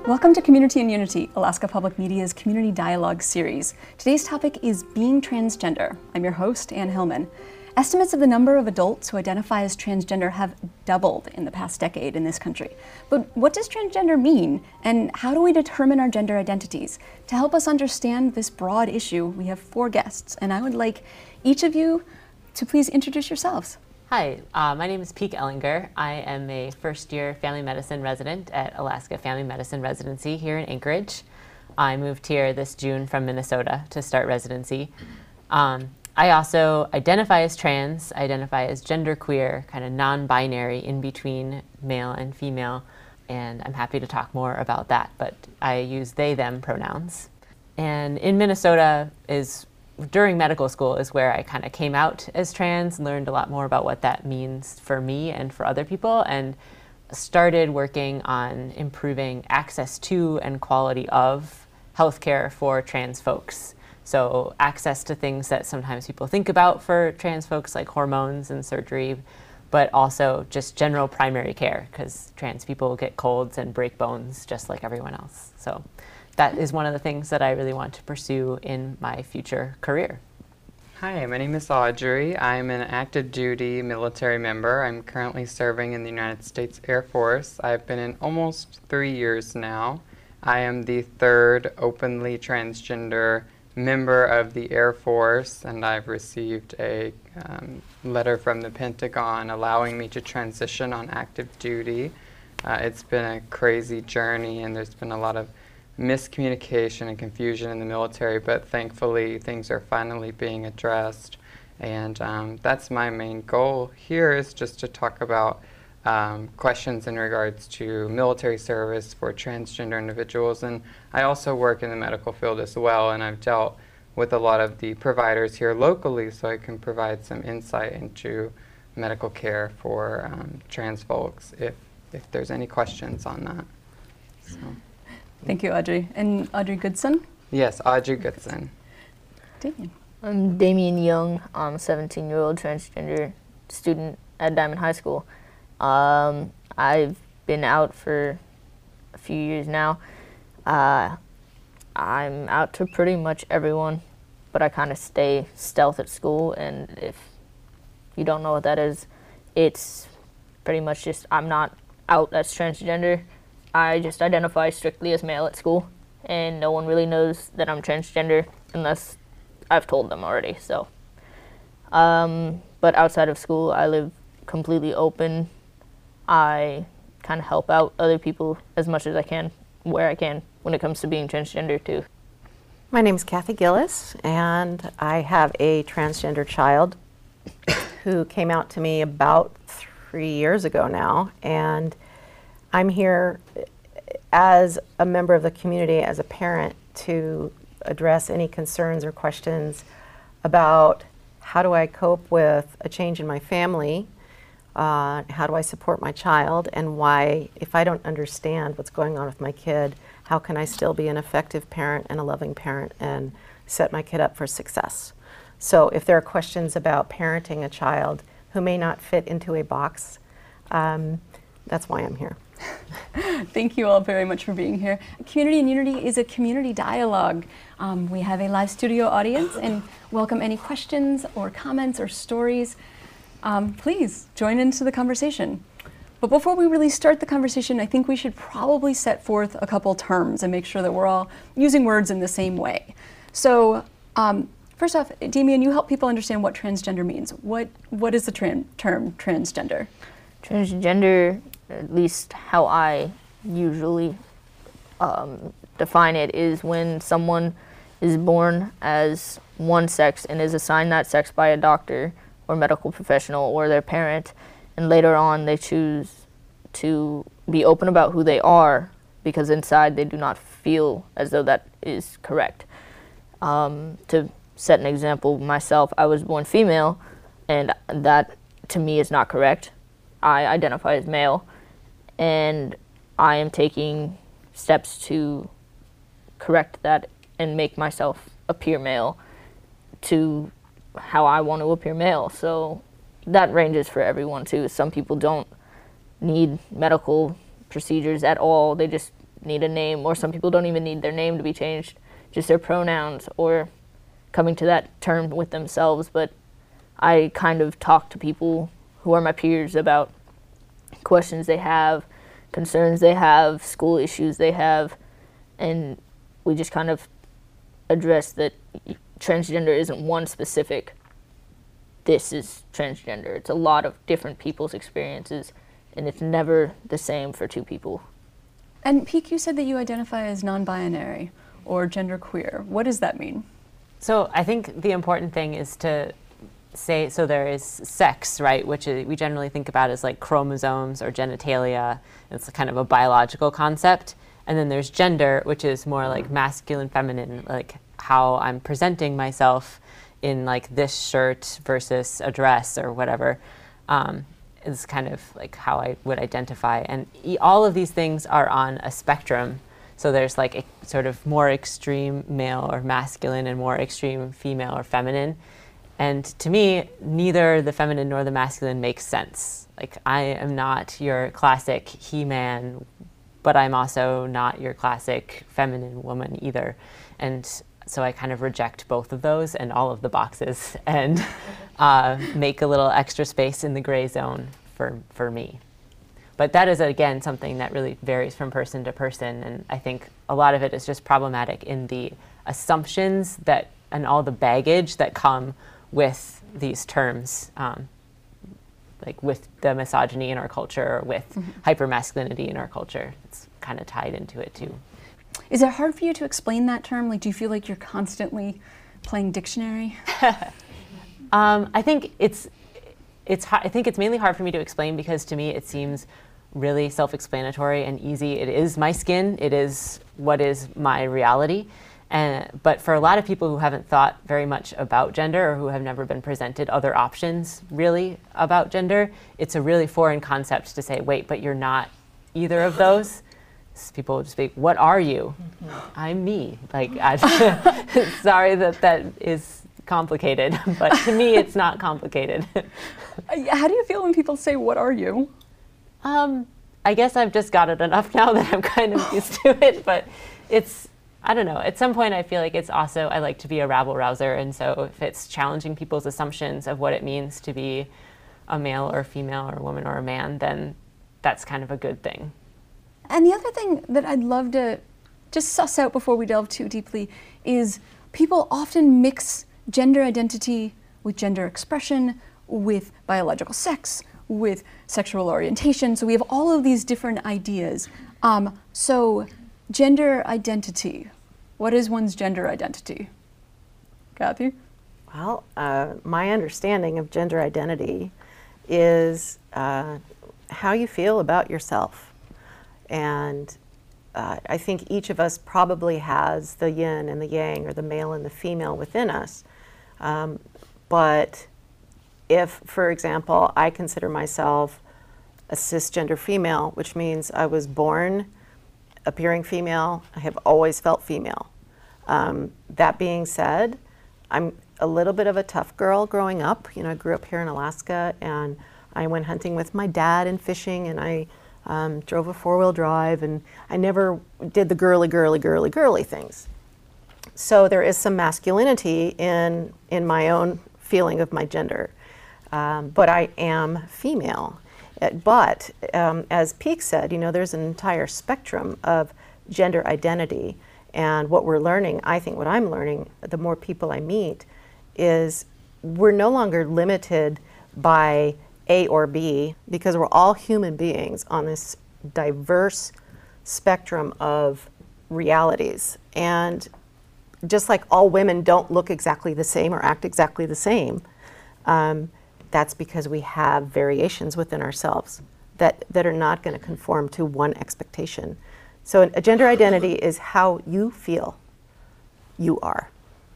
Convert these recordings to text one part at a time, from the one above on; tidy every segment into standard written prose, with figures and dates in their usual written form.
Welcome to Community and Unity, Alaska Public Media's Community Dialogue series. Today's topic is being transgender. I'm your host, Ann Hillman. Estimates of the number of adults who identify as transgender have doubled in the past decade in this country. But what does transgender mean, and how do we determine our gender identities? To help us understand this broad issue, we have 4 guests, and I would like each of you to please introduce yourselves. Hi, my name is Peek Ellinger. I am a first-year family medicine resident at Alaska Family Medicine Residency here in Anchorage. I moved here this June from Minnesota to start residency. I also identify as trans, identify as genderqueer, kind of non-binary, in between male and female, and I'm happy to talk more about that, but I use they, them pronouns. And in Minnesota during medical school is where I kind of came out as trans, learned a lot more about what that means for me and for other people, and started working on improving access to and quality of healthcare for trans folks. So access to things that sometimes people think about for trans folks, like hormones and surgery, but also just general primary care, because trans people get colds and break bones just like everyone else. So that is one of the things that I really want to pursue in my future career. Hi, my name is Audrey. I'm an active duty military member. I'm currently serving in the United States Air Force. I've been in almost 3 years now. I am the 3rd openly transgender member of the Air Force, and I've received a letter from the Pentagon allowing me to transition on active duty. It's been a crazy journey, and there's been a lot of miscommunication and confusion in the military, but thankfully things are finally being addressed, and that's my main goal here, is just to talk about questions in regards to military service for transgender individuals. And I also work in the medical field as well, and I've dealt with a lot of the providers here locally, so I can provide some insight into medical care for trans folks if there's any questions on that. So. Thank you, Audrey. And Audrey Goodson? Yes, Audrey Goodson. Damien. I'm Damien Young. I'm a 17-year-old transgender student at Diamond High School. I've been out for a few years now. I'm out to pretty much everyone, but I kind of stay stealth at school, and if you don't know what that is, it's pretty much just I'm not out as transgender. I just identify strictly as male at school, and no one really knows that I'm transgender unless I've told them already. So, but outside of school, I live completely open. I kind of help out other people as much as I can, where I can, when it comes to being transgender too. My name is Kathy Gillis, and I have a transgender child who came out to me about 3 years ago now, and I'm here as a member of the community, as a parent, to address any concerns or questions about how do I cope with a change in my family, how do I support my child, and why, if I don't understand what's going on with my kid, how can I still be an effective parent and a loving parent and set my kid up for success. So if there are questions about parenting a child who may not fit into a box, that's why I'm here. Thank you all very much for being here. Community and Unity is a community dialogue. We have a live studio audience and welcome any questions or comments or stories. Please join into the conversation. But before we really start the conversation, I think we should probably set forth a couple terms and make sure that we're all using words in the same way. So first off, Damien, you help people understand what transgender means. What is the term transgender? Transgender, at least how I usually define it, is when someone is born as one sex and is assigned that sex by a doctor or medical professional or their parent, and later on they choose to be open about who they are because inside they do not feel as though that is correct. To set an example, myself, I was born female, and that to me is not correct. I identify as male, and I am taking steps to correct that and make myself appear male to how I want to appear male. So that ranges for everyone too. Some people don't need medical procedures at all. They just need a name, or some people don't even need their name to be changed, just their pronouns or coming to that term with themselves. But I kind of talk to people who are my peers about questions they have, concerns they have, school issues they have, and we just kind of address that transgender isn't one specific, this is transgender. It's a lot of different people's experiences, and it's never the same for two people. And Peak, you said that you identify as non-binary or genderqueer. What does that mean? So I think the important thing is to say, so there is sex, right, which we generally think about as like chromosomes or genitalia. It's kind of a biological concept. And then there's gender, which is more like masculine, feminine, like how I'm presenting myself in like this shirt versus a dress or whatever. Is kind of like how I would identify. And all of these things are on a spectrum. So there's like a sort of more extreme male or masculine and more extreme female or feminine. And to me, neither the feminine nor the masculine makes sense. Like, I am not your classic he-man, but I'm also not your classic feminine woman either. And so I kind of reject both of those and all of the boxes and make a little extra space in the gray zone for me. But that is, again, something that really varies from person to person. And I think a lot of it is just problematic in the assumptions that and all the baggage that come with these terms, like with the misogyny in our culture, or with hypermasculinity in our culture. It's kind of tied into it too. Is it hard for you to explain that term? Like, do you feel like you're constantly playing dictionary? I think I think it's mainly hard for me to explain because to me it seems really self-explanatory and easy. It is my skin. It is what is my reality. But for a lot of people who haven't thought very much about gender or who have never been presented other options really about gender, it's a really foreign concept to say, wait, but you're not either of those. People will just be, what are you? I'm me. Like, sorry that is complicated, but to me it's not complicated. How do you feel when people say, what are you? I guess I've just got it enough now that I'm kind of used to it, but I don't know. At some point, I feel like it's also, I like to be a rabble-rouser, and so if it's challenging people's assumptions of what it means to be a male or a female or a woman or a man, then that's kind of a good thing. And the other thing that I'd love to just suss out before we delve too deeply is people often mix gender identity with gender expression, with biological sex, with sexual orientation. So we have all of these different ideas. So gender identity. What is one's gender identity? Kathy? Well, my understanding of gender identity is how you feel about yourself. And I think each of us probably has the yin and the yang, or the male and the female within us. But if, for example, I consider myself a cisgender female, which means I was born appearing female, I have always felt female. That being said, I'm a little bit of a tough girl growing up. You know, I grew up here in Alaska, and I went hunting with my dad and fishing, and I drove a four-wheel drive, and I never did the girly things. So there is some masculinity in my own feeling of my gender, but I am female. But as Peak said, you know, there's an entire spectrum of gender identity, and what we're learning, I think what I'm learning, the more people I meet, is we're no longer limited by A or B, because we're all human beings on this diverse spectrum of realities. And just like all women don't look exactly the same or act exactly the same, that's because we have variations within ourselves that are not going to conform to one expectation. So a gender identity is how you feel you are.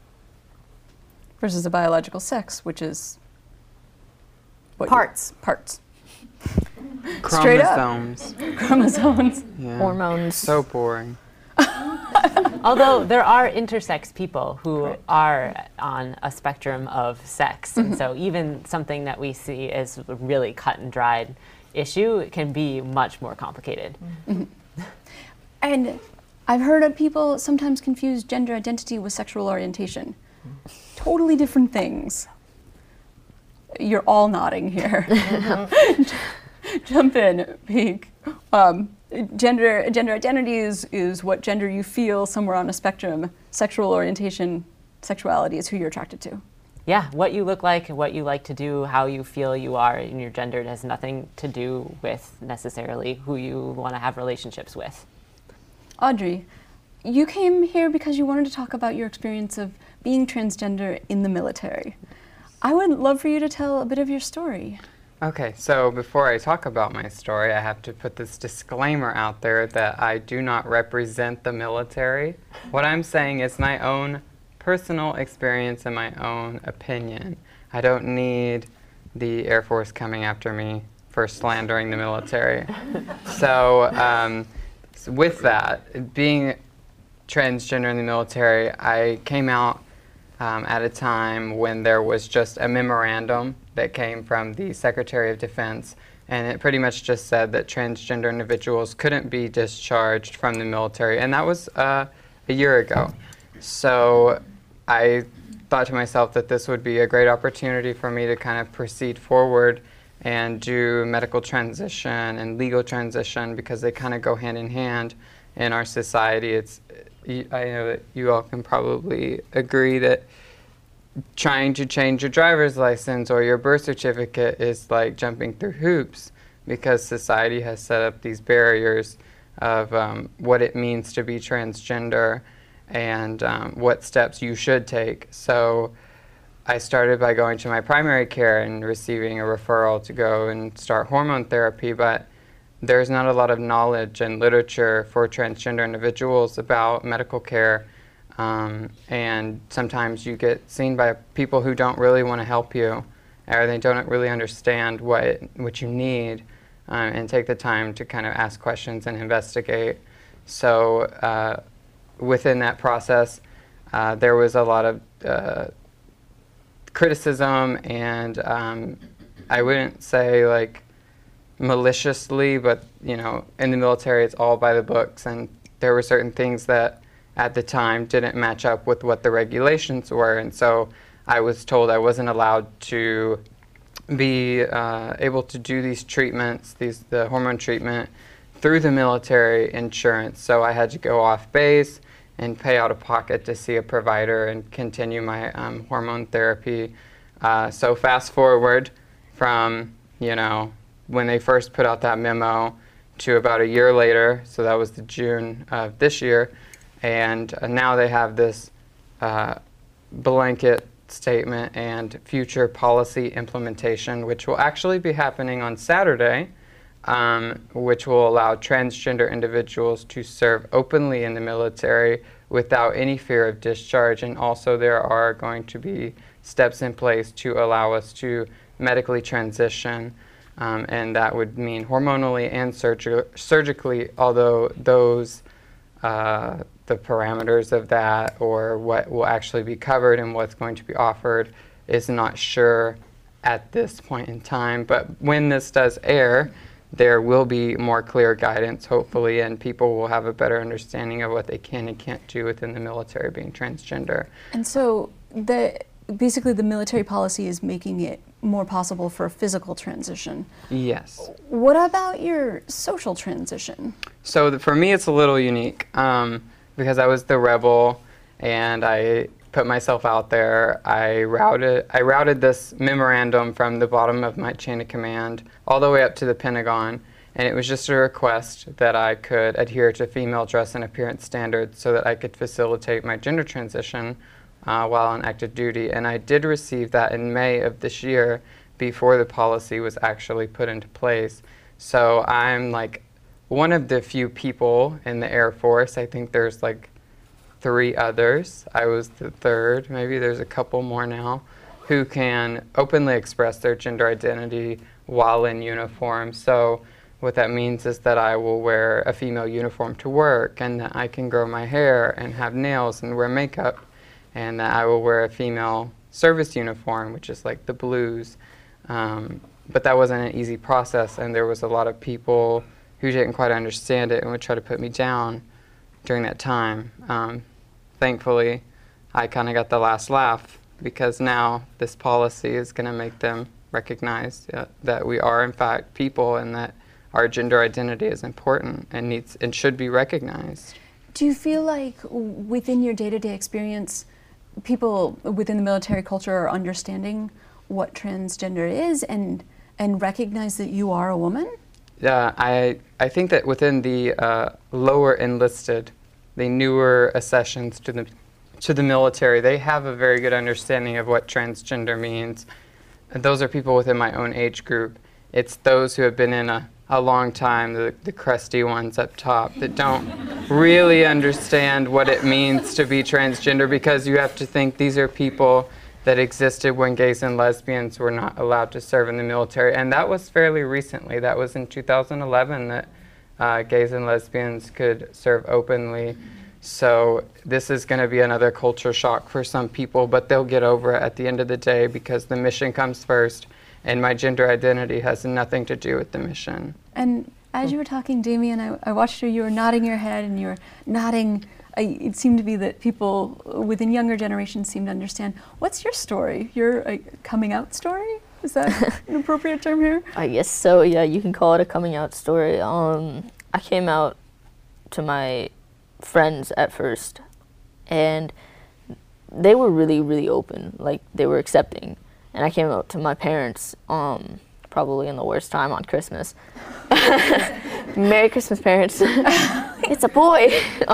Versus a biological sex, which is what Parts. Parts. Chromosomes. Straight up. Chromosomes. Yeah. Hormones. So boring. Although there are intersex people who are on a spectrum of sex, and so even something that we see as a really cut and dried issue can be much more complicated. And I've heard of people sometimes confuse gender identity with sexual orientation. Totally different things. You're all nodding here. Jump in, Peak. Gender identity is what gender you feel somewhere on a spectrum. Sexual orientation, sexuality is who you're attracted to. Yeah, what you look like, what you like to do, how you feel you are in your gender, it has nothing to do with necessarily who you want to have relationships with. Audrey, you came here because you wanted to talk about your experience of being transgender in the military. I would love for you to tell a bit of your story. Okay, so before I talk about my story, I have to put this disclaimer out there that I do not represent the military. What I'm saying is my own personal experience and my own opinion. I don't need the Air Force coming after me for slandering the military. So with that, being transgender in the military, I came out at a time when there was just a memorandum that came from the Secretary of Defense, and it pretty much just said that transgender individuals couldn't be discharged from the military, and that was a year ago. So I thought to myself that this would be a great opportunity for me to kind of proceed forward and do medical transition and legal transition, because they kind of go hand in hand in our society. I know that you all can probably agree that trying to change your driver's license or your birth certificate is like jumping through hoops, because society has set up these barriers of what it means to be transgender and what steps you should take. So I started by going to my primary care and receiving a referral to go and start hormone therapy, but there's not a lot of knowledge and literature for transgender individuals about medical care, and sometimes you get seen by people who don't really want to help you, or they don't really understand what you need, and take the time to kind of ask questions and investigate. So within that process, there was a lot of criticism, and I wouldn't say like maliciously, but you know, in the military it's all by the books, and there were certain things that at the time didn't match up with what the regulations were, and so I was told I wasn't allowed to be able to do these treatments, the hormone treatment, through the military insurance. So I had to go off base and pay out of pocket to see a provider and continue my hormone therapy. So fast forward from, you know, when they first put out that memo to about a year later, so that was the June of this year, and now they have this blanket statement and future policy implementation, which will actually be happening on Saturday, which will allow transgender individuals to serve openly in the military without any fear of discharge. And also there are going to be steps in place to allow us to medically transition, and that would mean hormonally and surgically, although those the parameters of that, or what will actually be covered and what's going to be offered, is not sure at this point in time. But when this does air, there will be more clear guidance, hopefully, and people will have a better understanding of what they can and can't do within the military being transgender. And so basically the military policy is making it more possible for a physical transition. Yes. What about your social transition? So for me it's a little unique, because I was the rebel and I put myself out there. I routed this memorandum from the bottom of my chain of command all the way up to the Pentagon, and it was just a request that I could adhere to female dress and appearance standards so that I could facilitate my gender transition while on active duty. And I did receive that in May of this year, before the policy was actually put into place. So I'm like one of the few people in the Air Force. I think there's like 3 others. I was the 3rd, maybe there's a couple more now, who can openly express their gender identity while in uniform. So what that means is that I will wear a female uniform to work, and that I can grow my hair and have nails and wear makeup, and that I will wear a female service uniform, which is like the blues. But that wasn't an easy process, and there was a lot of people who didn't quite understand it and would try to put me down during that time. Thankfully, I kind of got the last laugh because now this policy is going to make them recognize that we are in fact people and that our gender identity is important and needs and should be recognized. Do you feel like within your day-to-day experience, people within the military culture are understanding what transgender is and recognize that you are a woman? Yeah, I think that within the lower enlisted, the newer accessions to the military, they have a very good understanding of what transgender means. And those are people within my own age group. It's those who have been in a long time, the crusty ones up top, that don't really understand what it means to be transgender, because you have to think these are people that existed when gays and lesbians were not allowed to serve in the military. And that was fairly recently. That was in 2011 that gays and lesbians could serve openly. So this is going to be another culture shock for some people, but they'll get over it at the end of the day because the mission comes first, and my gender identity has nothing to do with the mission. And as you were talking, Damien, I watched you were nodding your head and you were nodding. It seemed to be that people within younger generations seem to understand. What's your story? Your coming out story? Is that an appropriate term here? I guess so, yeah, you can call it a coming out story. I came out to my friends at first, and they were really, really open, like they were accepting. And I came out to my parents probably in the worst time on Christmas. Merry Christmas, parents. It's a boy.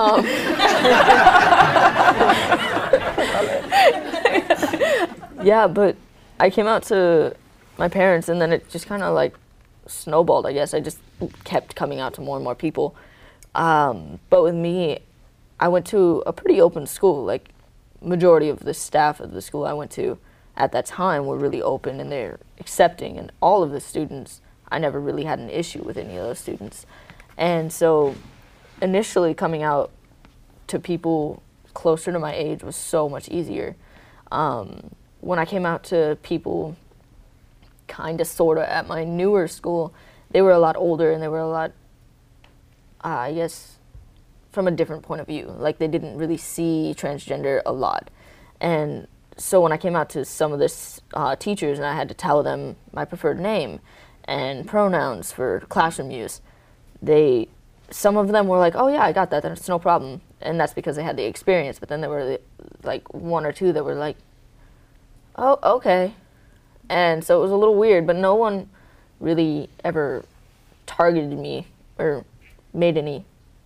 Yeah, but I came out to my parents, and then it just kind of like snowballed, I guess. I just kept coming out to more and more people. But with me, I went to a pretty open school. Like, majority of the staff of the school I went to at that time were really open, and they're accepting, and all of the students, I never really had an issue with any of those students. And so initially coming out to people closer to my age was so much easier. When I came out to people kind of sort of at my newer school, they were a lot older, and they were a lot, I guess, from a different point of view. Like, they didn't really see transgender a lot. And so when I came out to some of the teachers and I had to tell them my preferred name and pronouns for classroom use, some of them were like, oh yeah, I got that, that's no problem. And that's because they had the experience. But then there were like one or two that were like, oh, okay. And so it was a little weird, but no one really ever targeted me or made any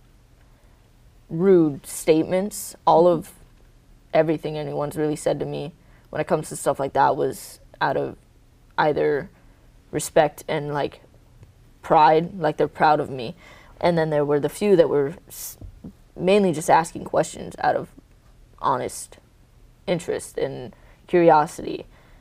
rude statements. All of everything anyone's really said to me when it comes to stuff like that was out of either respect and like pride, like they're proud of me. And then there were the few that were mainly just asking questions out of honest interest and curiosity.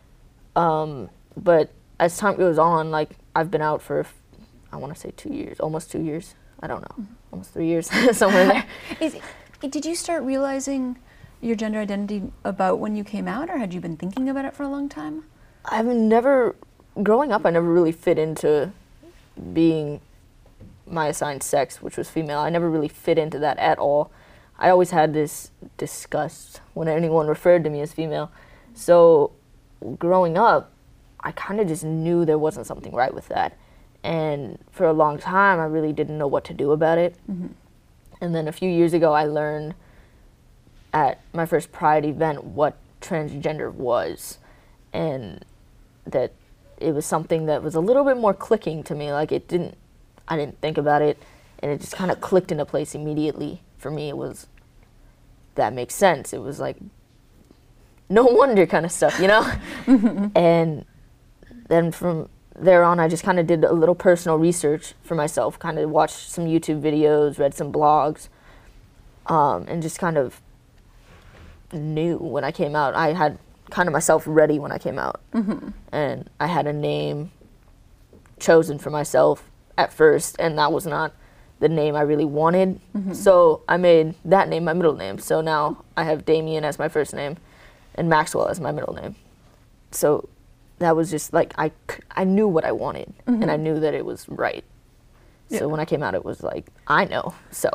But as time goes on, like, I've been out for, I want to say 2 years, almost 2 years. I don't know, almost 3 years, somewhere there. Did you start realizing your gender identity about when you came out, or had you been thinking about it for a long time? Growing up, I never really fit into being my assigned sex, which was female. I never really fit into that at all. I always had this disgust when anyone referred to me as female. So growing up, I kind of just knew there wasn't something right with that. And for a long time, I really didn't know what to do about it. Mm-hmm. And then a few years ago, I learned at my first Pride event what transgender was, and that it was something that was a little bit more clicking to me. Like, I didn't think about it, and it just kind of clicked into place immediately. For me, it was, that makes sense. It was like, no wonder kind of stuff, you know? And then from there on, I just kind of did a little personal research for myself, kind of watched some YouTube videos, read some blogs, and just kind of knew when I came out. I had kind of myself ready when I came out. Mm-hmm. And I had a name chosen for myself at first, and that was not the name I really wanted. Mm-hmm. So I made that name my middle name. So now I have Damien as my first name and Maxwell as my middle name. So that was just like, I knew what I wanted, mm-hmm. and I knew that it was right. Yeah. So when I came out, it was like, I know. So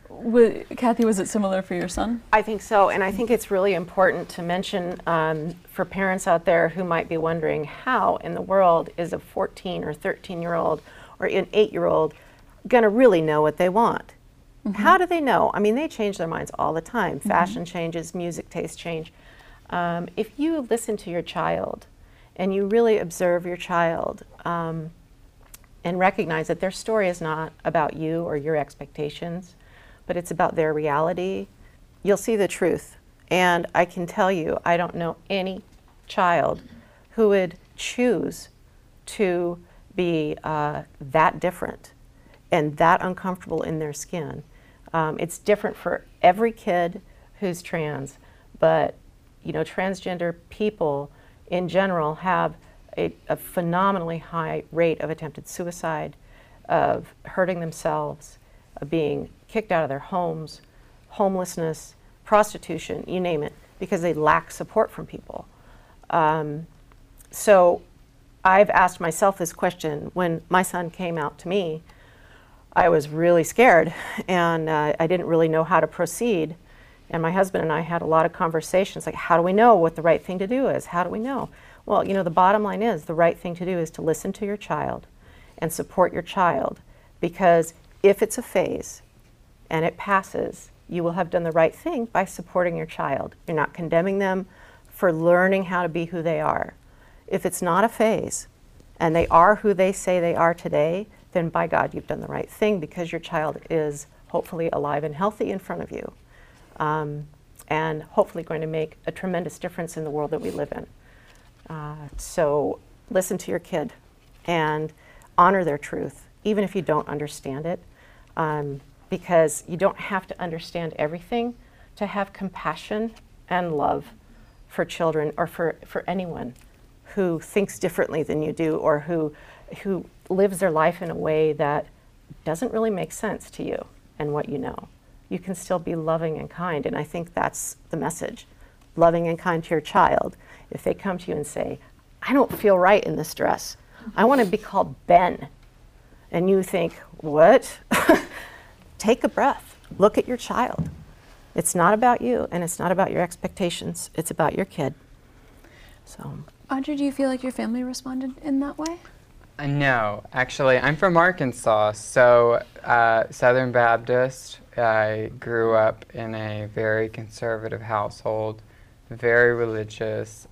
Kathy, was it similar for your son? I think so, and I think it's really important to mention for parents out there who might be wondering how in the world is a 14 or 13-year-old or an 8-year-old going to really know what they want. How do they know? I mean, they change their minds all the time. Fashion changes, music tastes change. If you listen to your child and you really observe your child and recognize that their story is not about you or your expectations, but it's about their reality, you'll see the truth. And I can tell you, I don't know any child who would choose to be that different and that uncomfortable in their skin. It's different for every kid who's trans, but you know, transgender people in general have a phenomenally high rate of attempted suicide, of hurting themselves, of being kicked out of their homes, homelessness, prostitution, you name it, because they lack support from people. So I've asked myself this question. When my son came out to me, I was really scared, and I didn't really know how to proceed. And my husband and I had a lot of conversations, like, how do we know what the right thing to do is? How do we know? Well, you know, the bottom line is the right thing to do is to listen to your child and support your child, because if it's a phase and it passes, you will have done the right thing by supporting your child. You're not condemning them for learning how to be who they are. If it's not a phase and they are who they say they are today, then by God, you've done the right thing, because your child is hopefully alive and healthy in front of you, and hopefully going to make a tremendous difference in the world that we live in. So listen to your kid and honor their truth, even if you don't understand it, because you don't have to understand everything to have compassion and love for children or for anyone who thinks differently than you do, or who lives their life in a way that doesn't really make sense to you and what you know. You can still be loving and kind, and I think that's the message. Loving and kind to your child. If they come to you and say, I don't feel right in this dress, I want to be called Ben, and you think, what? Take a breath. Look at your child. It's not about you, and it's not about your expectations. It's about your kid. So, Audrey, do you feel like your family responded in that way? No, actually, I'm from Arkansas, so Southern Baptist. I grew up in a very conservative household, very religious.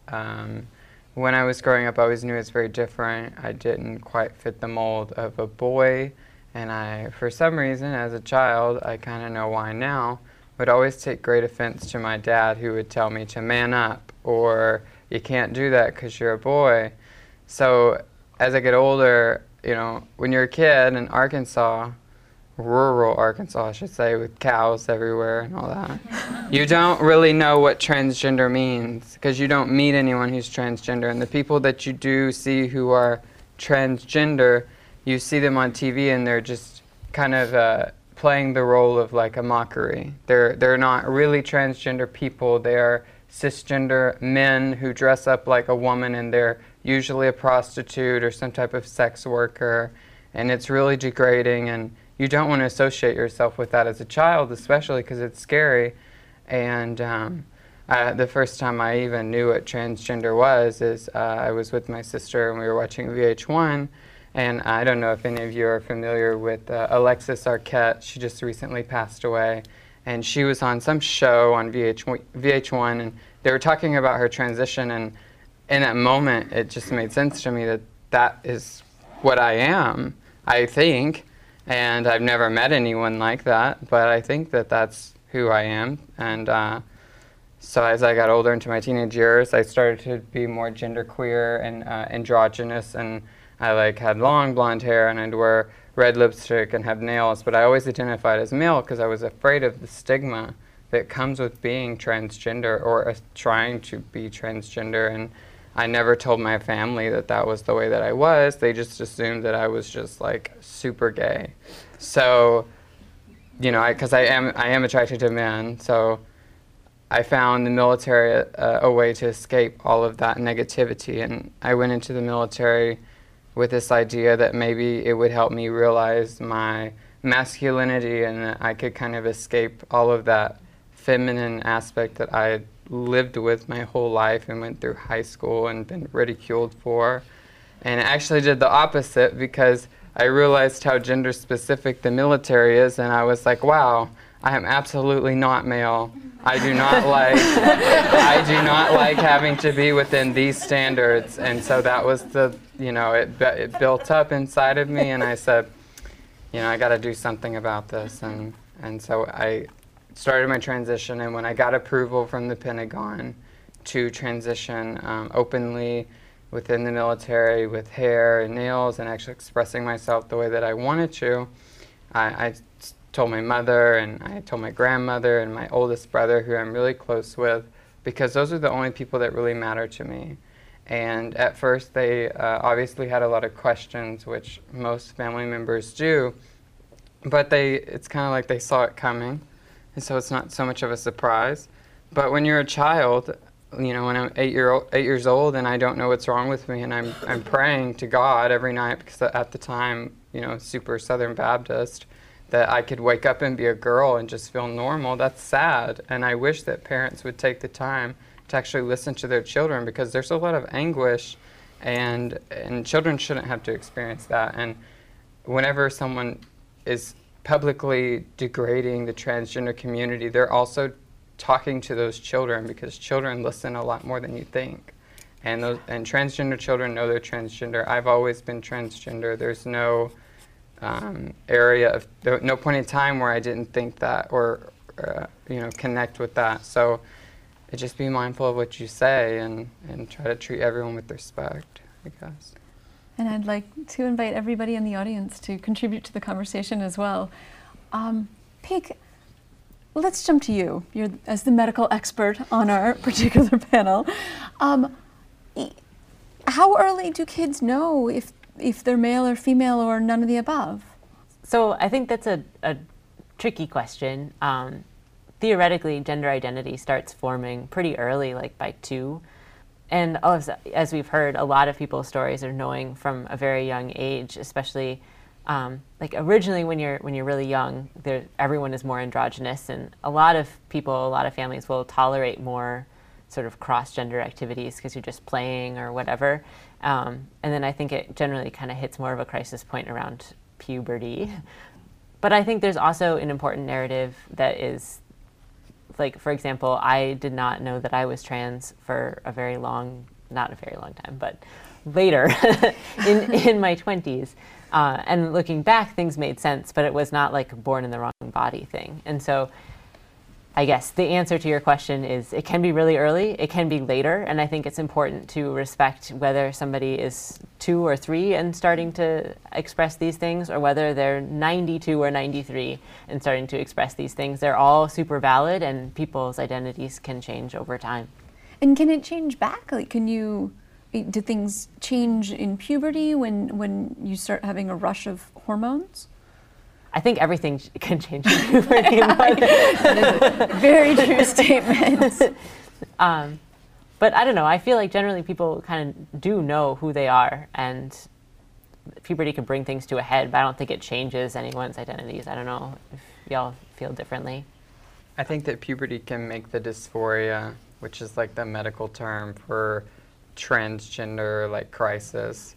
When I was growing up, I always knew it was very different. I didn't quite fit the mold of a boy, and I, for some reason, as a child, I kind of know why now, would always take great offense to my dad, who would tell me to man up, or you can't do that because you're a boy. So as I get older, you know, when you're a kid in Arkansas, rural Arkansas, I should say, with cows everywhere and all that, you don't really know what transgender means, because you don't meet anyone who's transgender. And the people that you do see who are transgender, you see them on TV and they're just kind of playing the role of like a mockery. They're not really transgender people. They're cisgender men who dress up like a woman, and they're usually a prostitute or some type of sex worker, and it's really degrading, and you don't want to associate yourself with that as a child, especially because it's scary. And the first time I even knew what transgender was is I was with my sister and we were watching VH1, and I don't know if any of you are familiar with Alexis Arquette. She just recently passed away, and she was on some show on VH1, and they were talking about her transition, and in that moment it just made sense to me that that is what I am, I think. And I've never met anyone like that, but I think that that's who I am. And so as I got older into my teenage years, I started to be more genderqueer and androgynous, and I like had long blonde hair, and I'd wear red lipstick and have nails, but I always identified as male because I was afraid of the stigma that comes with being transgender or trying to be transgender. And I never told my family that that was the way that I was. They just assumed that I was just like super gay. So, you know, because I am attracted to men, so I found the military a way to escape all of that negativity. And I went into the military with this idea that maybe it would help me realize my masculinity, and I could kind of escape all of that feminine aspect that I had lived with my whole life and went through high school and been ridiculed for. And I actually did the opposite because I realized how gender specific the military is, and I was like, wow, I am absolutely not male. I do not like having to be within these standards. And so that was it built up inside of me, and I said, I got to do something about this. And so I started my transition, and when I got approval from the Pentagon to transition openly within the military with hair and nails and actually expressing myself the way that I wanted to, I told my mother, and I told my grandmother and my oldest brother, who I'm really close with, because those are the only people that really matter to me. And at first they obviously had a lot of questions, which most family members do, but it's kind of like they saw it coming, and so it's not so much of a surprise. But when you're a child, when I'm 8 years old and I don't know what's wrong with me, and I'm praying to God every night, because at the time, super Southern Baptist, that I could wake up and be a girl and just feel normal, that's sad. And I wish that parents would take the time to actually listen to their children, because there's a lot of anguish, and children shouldn't have to experience that. And whenever someone is publicly degrading the transgender community, they're also talking to those children, because children listen a lot more than you think. And transgender children know they're transgender. I've always been transgender. There's no no point in time where I didn't think that or connect with that. So just be mindful of what you say, and try to treat everyone with respect, I guess. And I'd like to invite everybody in the audience to contribute to the conversation as well. Peek, let's jump to you. You're as the medical expert on our particular panel. How early do kids know if they're male or female or none of the above? So I think that's a tricky question. Theoretically, gender identity starts forming pretty early, like by 2. And as we've heard, a lot of people's stories are knowing from a very young age, especially like originally when you're really young, everyone is more androgynous, and a lot of families will tolerate more sort of cross-gender activities because you're just playing or whatever. And then I think it generally kind of hits more of a crisis point around puberty. But I think there's also an important narrative that is, like, for example, I did not know that I was trans for not a very long time, but later in my 20s. And looking back, things made sense, but it was not like a born in the wrong body thing. And so I guess the answer to your question is it can be really early, it can be later, and I think it's important to respect whether somebody is 2 or 3 and starting to express these things, or whether they're 92 or 93 and starting to express these things. They're all super valid, and people's identities can change over time. And can it change back? Like, do things change in puberty when you start having a rush of hormones? I think everything can change in puberty. Very true statement. But I don't know. I feel like generally people kind of do know who they are, and puberty can bring things to a head, but I don't think it changes anyone's identities. I don't know if y'all feel differently. I think that puberty can make the dysphoria, which is like the medical term for transgender crisis.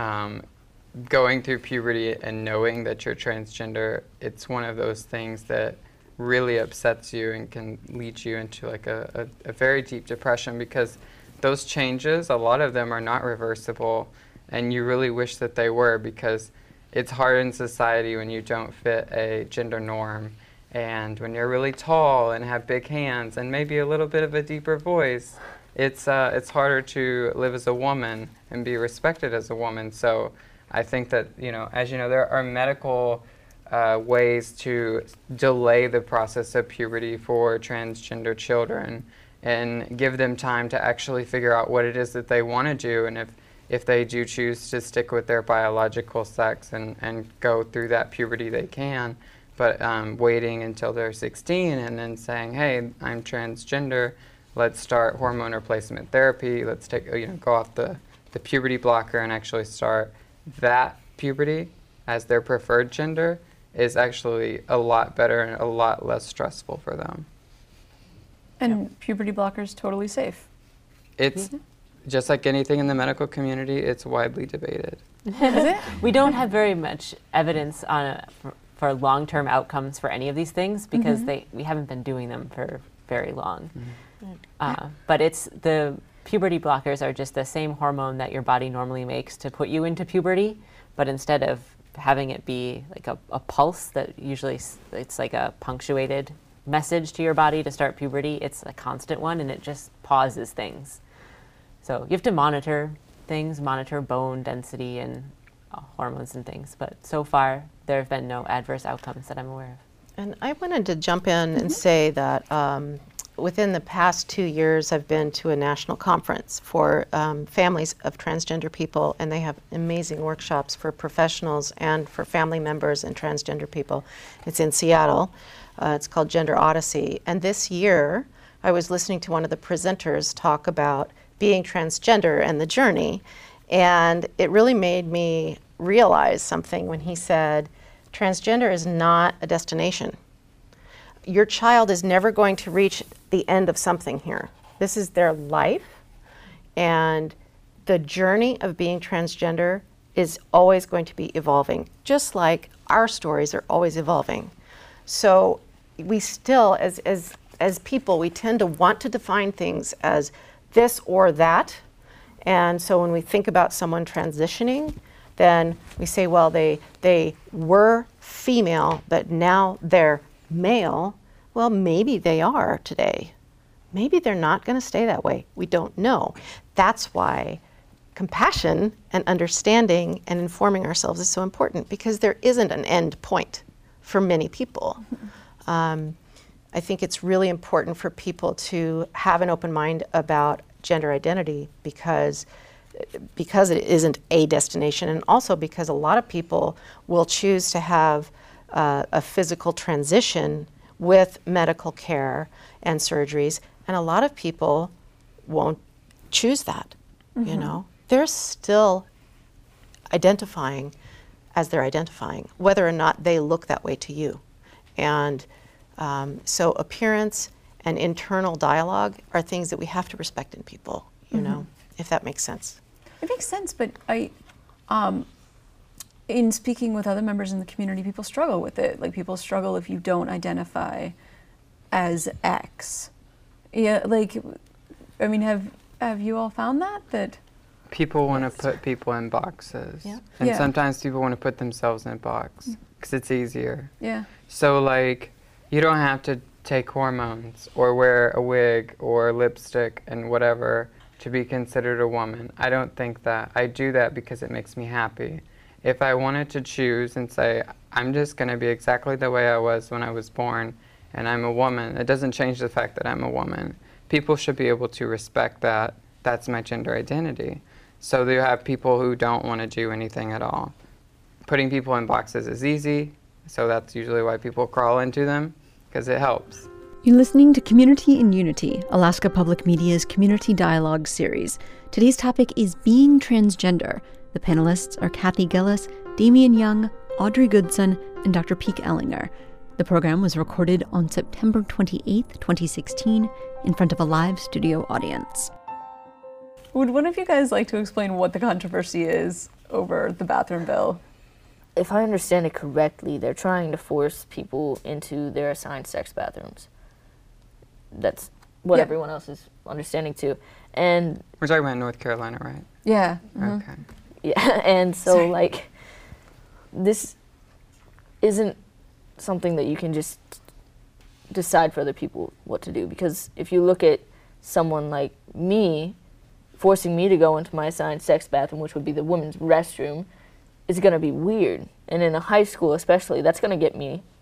Going through puberty and knowing that you're transgender, it's one of those things that really upsets you and can lead you into a very deep depression, because those changes, a lot of them are not reversible, and you really wish that they were, because it's hard in society when you don't fit a gender norm, and when you're really tall and have big hands and maybe a little bit of a deeper voice, it's harder to live as a woman and be respected as a woman. So I think that, as you know, there are medical ways to delay the process of puberty for transgender children and give them time to actually figure out what it is that they want to do, and if they do choose to stick with their biological sex and go through that puberty, they can. But waiting until they're 16 and then saying, hey, I'm transgender, let's start hormone replacement therapy, let's go off the puberty blocker and actually start that puberty as their preferred gender, is actually a lot better and a lot less stressful for them. And puberty blockers totally safe. It's just like anything in the medical community, it's widely debated. Is it? We don't have very much evidence for long-term outcomes for any of these things because we haven't been doing them for very long. But the puberty blockers are just the same hormone that your body normally makes to put you into puberty, but instead of having it be like a pulse that usually it's like a punctuated message to your body to start puberty, it's a constant one and it just pauses things. So you have to monitor things, monitor bone density and hormones and things, but so far there have been no adverse outcomes that I'm aware of. And I wanted to jump in and say that within the past 2 years, I've been to a national conference for families of transgender people, and they have amazing workshops for professionals and for family members and transgender people. It's in Seattle. It's called Gender Odyssey. And this year, I was listening to one of the presenters talk about being transgender and the journey, and it really made me realize something when he said, transgender is not a destination. Your child is never going to reach the end of something here. This is their life, and the journey of being transgender is always going to be evolving, just like our stories are always evolving. So we still, as people, we tend to want to define things as this or that. And so when we think about someone transitioning, then we say, well, they were female, but now they're male. Well, maybe they are today. Maybe they're not going to stay that way. We don't know. That's why compassion and understanding and informing ourselves is so important, because there isn't an end point for many people. I think it's really important for people to have an open mind about gender identity because it isn't a destination, and also because a lot of people will choose to have a physical transition with medical care and surgeries, and a lot of people won't choose that. You know, they're still identifying as they're identifying, whether or not they look that way to you. And so appearance and internal dialogue are things that we have to respect in people, you know, if that makes sense. It makes sense, but in speaking with other members in the community, people struggle with it. Like, people struggle if you don't identify as X. Yeah, like, I mean, have you all found that? People want to put people in boxes. Yeah. And Yeah. sometimes people want to put themselves in a box because it's easier. Yeah. So, like, you don't have to take hormones or wear a wig or lipstick and whatever to be considered a woman. I don't think that. I do that because it makes me happy. If I wanted to choose and say, I'm just going to be exactly the way I was when I was born and I'm a woman, it doesn't change the fact that I'm a woman. People should be able to respect that. That's my gender identity. So you have people who don't want to do anything at all. Putting people in boxes is easy, so that's usually why people crawl into them, because it helps. You're listening to Community in Unity, Alaska Public Media's Community Dialogue series. Today's topic is being transgender. The panelists are Kathy Gillis, Damian Young, Audrey Goodson, and Dr. Peek Ellinger. The program was recorded on September 28th, 2016, in front of a live studio audience. Would one of you guys like to explain what the controversy is over the bathroom bill? If I understand it correctly, they're trying to force people into their assigned sex bathrooms. That's what Yeah. everyone else is understanding too. And We're talking about North Carolina, right? Yeah. Okay. yeah, and so like, this isn't something that you can just decide for other people what to do, because if you look at someone like me, forcing me to go into my assigned sex bathroom, which would be the women's restroom, is going to be weird. And in a high school especially, that's going to get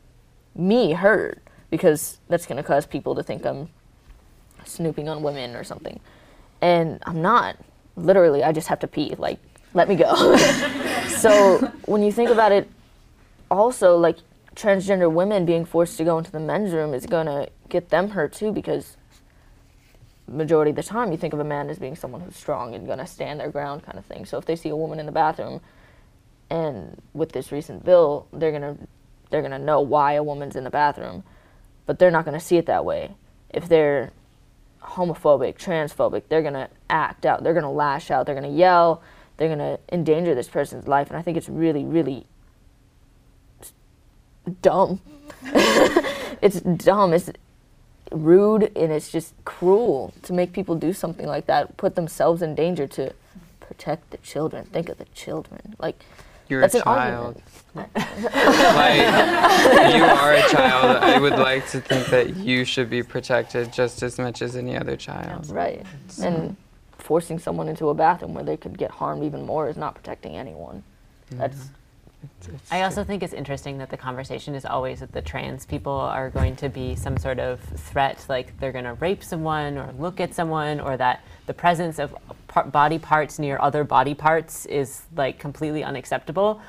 me hurt, because that's going to cause people to think I'm snooping on women or something. And I'm not. Literally, I just have to pee. Like, let me go. So when you think about it, also, like, transgender women being forced to go into the men's room is going to get them hurt too, because majority of the time you think of a man as being someone who's strong and going to stand their ground kind of thing. So if they see a woman in the bathroom, and with this recent bill, they're going to they're going to know why a woman's in the bathroom, but they're not going to see it that way. If they're homophobic, transphobic, they're going to act out, they're going to lash out, they're going to yell, they're going to endanger this person's life. And I think it's really, really dumb. It's dumb, it's rude, and it's just cruel to make people do something like that, put themselves in danger to protect the children. Think of the children. Like, You're that's a an child. argument. Like, you are a child. I would like to think that you should be protected just as much as any other child. Right. And forcing someone into a bathroom where they could get harmed even more is not protecting anyone. That's I also think it's interesting that the conversation is always that the trans people are going to be some sort of threat, like they're going to rape someone or look at someone, or that the presence of body parts near other body parts is like completely unacceptable.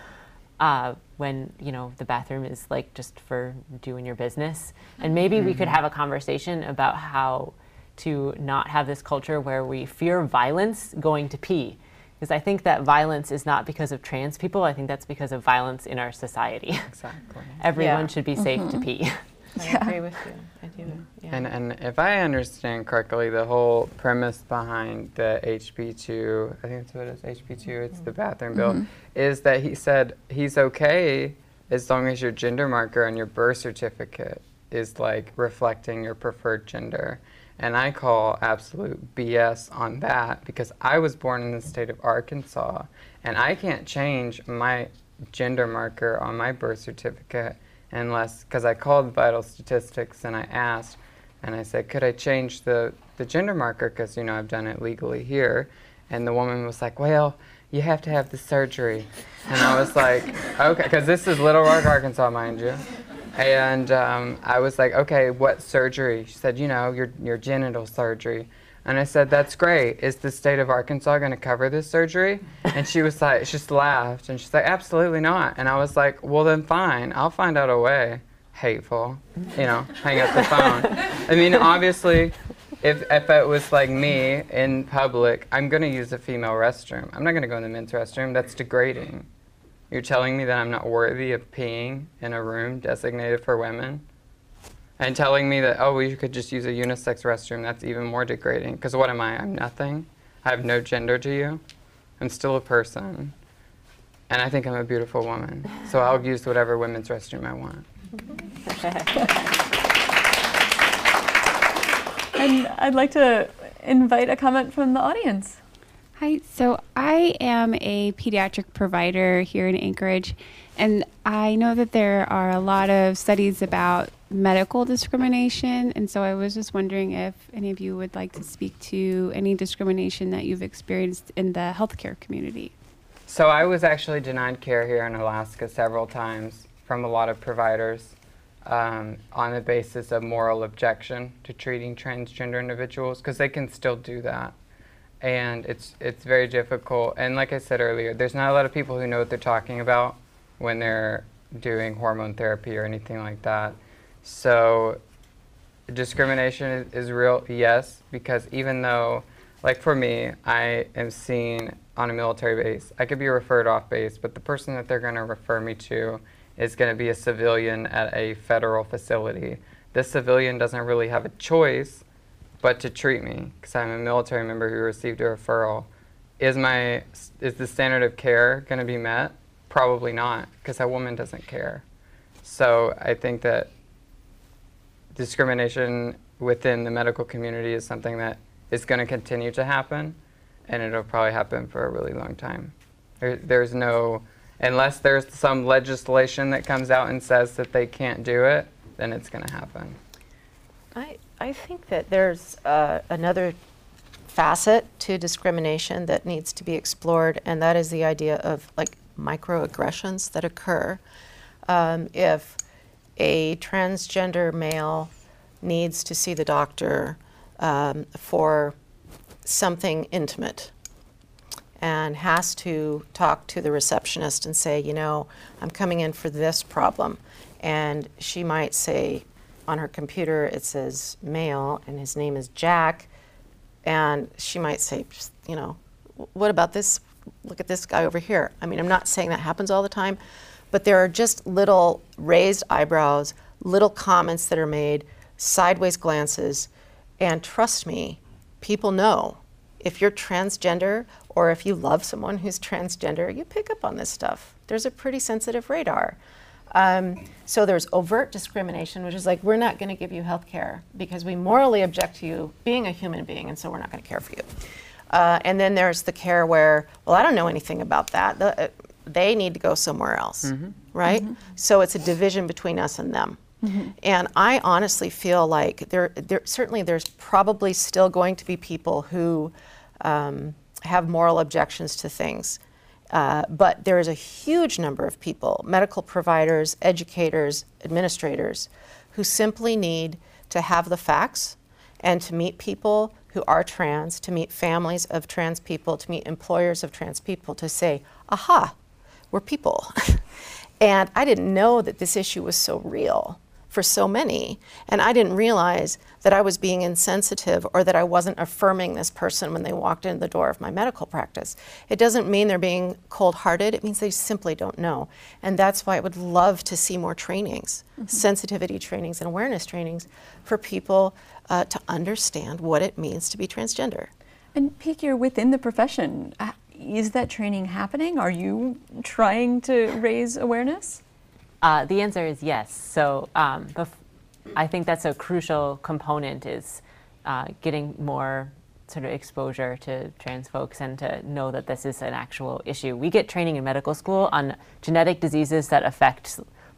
When, you know, the bathroom is like just for doing your business. And maybe we could have a conversation about how to not have this culture where we fear violence going to pee. Because I think that violence is not because of trans people, I think that's because of violence in our society. Exactly. Everyone should be safe to pee. I agree with you. I do. Yeah. And if I understand correctly, the whole premise behind the HB2, I think that's what it is, HB2, it's the bathroom bill, is that he said he's okay as long as your gender marker on your birth certificate is like reflecting your preferred gender. And I call absolute BS on that, because I was born in the state of Arkansas and I can't change my gender marker on my birth certificate unless, because I called Vital Statistics and I asked, and I said, could I change the gender marker, because, you know, I've done it legally here. And the woman was like, well, you have to have the surgery. And I was like, okay, because this is Little Rock, Arkansas, mind you. And I was like, okay, what surgery? She said, you know, your genital surgery. And I said, that's great. Is the state of Arkansas going to cover this surgery? And she was like, she just laughed. And she's like, absolutely not. And I was like, well, then fine. I'll find out a way. Hateful. You know, hang up the phone. I mean, obviously, if it was like me in public, I'm going to use a female restroom. I'm not going to go in the men's restroom. That's degrading. You're telling me that I'm not worthy of peeing in a room designated for women? And telling me that, oh, well, you could just use a unisex restroom, that's even more degrading. Because what am I? I'm nothing. I have no gender to you. I'm still a person. And I think I'm a beautiful woman. So I'll use whatever women's restroom I want. And I'd like to invite a comment from the audience. Hi, so I am a pediatric provider here in Anchorage, and I know that there are a lot of studies about medical discrimination, and so I was just wondering if any of you would like to speak to any discrimination that you've experienced in the healthcare community. So I was actually denied care here in Alaska several times from a lot of providers on the basis of moral objection to treating transgender individuals, because they can still do that. And it's very difficult. And like I said earlier, there's not a lot of people who know what they're talking about when they're doing hormone therapy or anything like that. So discrimination is real, yes, because even though, like for me, I am seen on a military base, I could be referred off base, but the person that they're going to refer me to is going to be a civilian at a federal facility. This civilian doesn't really have a choice but to treat me, because I'm a military member who received a referral. Is the standard of care going to be met? Probably not, because that woman doesn't care. So I think that discrimination within the medical community is something that is going to continue to happen, and it'll probably happen for a really long time. There's no, unless there's some legislation that comes out and says that they can't do it, then it's going to happen. I think that there's another facet to discrimination that needs to be explored, and that is the idea of like microaggressions that occur. If a transgender male needs to see the doctor for something intimate and has to talk to the receptionist and say, you know, I'm coming in for this problem, and she might say, on her computer it says male and his name is Jack, and she might say, you know, what about this? Look at this guy over here. I mean, I'm not saying that happens all the time, But there are just little raised eyebrows, little comments that are made, sideways glances, and trust me, people know. If you're transgender or if you love someone who's transgender, you pick up on this stuff. There's a pretty sensitive radar. So there's overt discrimination, which is like, we're not going to give you health care because we morally object to you being a human being, and so we're not going to care for you. And then there's the care where, well, I don't know anything about that. They need to go somewhere else, right? So it's a division between us and them. And I honestly feel like certainly there's probably still going to be people who have moral objections to things. But there is a huge number of people, medical providers, educators, administrators, who simply need to have the facts and to meet people who are trans, to meet families of trans people, to meet employers of trans people, to say, aha, we're people. And I didn't know that this issue was so real for so many, and I didn't realize that I was being insensitive or that I wasn't affirming this person when they walked in the door of my medical practice. It doesn't mean they're being cold-hearted, it means they simply don't know. And that's why I would love to see more trainings, sensitivity trainings and awareness trainings for people to understand what it means to be transgender. And Peak, you're within the profession. Is that training happening? Are you trying to raise awareness? The answer is yes. So I think that's a crucial component, is getting more sort of exposure to trans folks and to know that this is an actual issue. We get training in medical school on genetic diseases that affect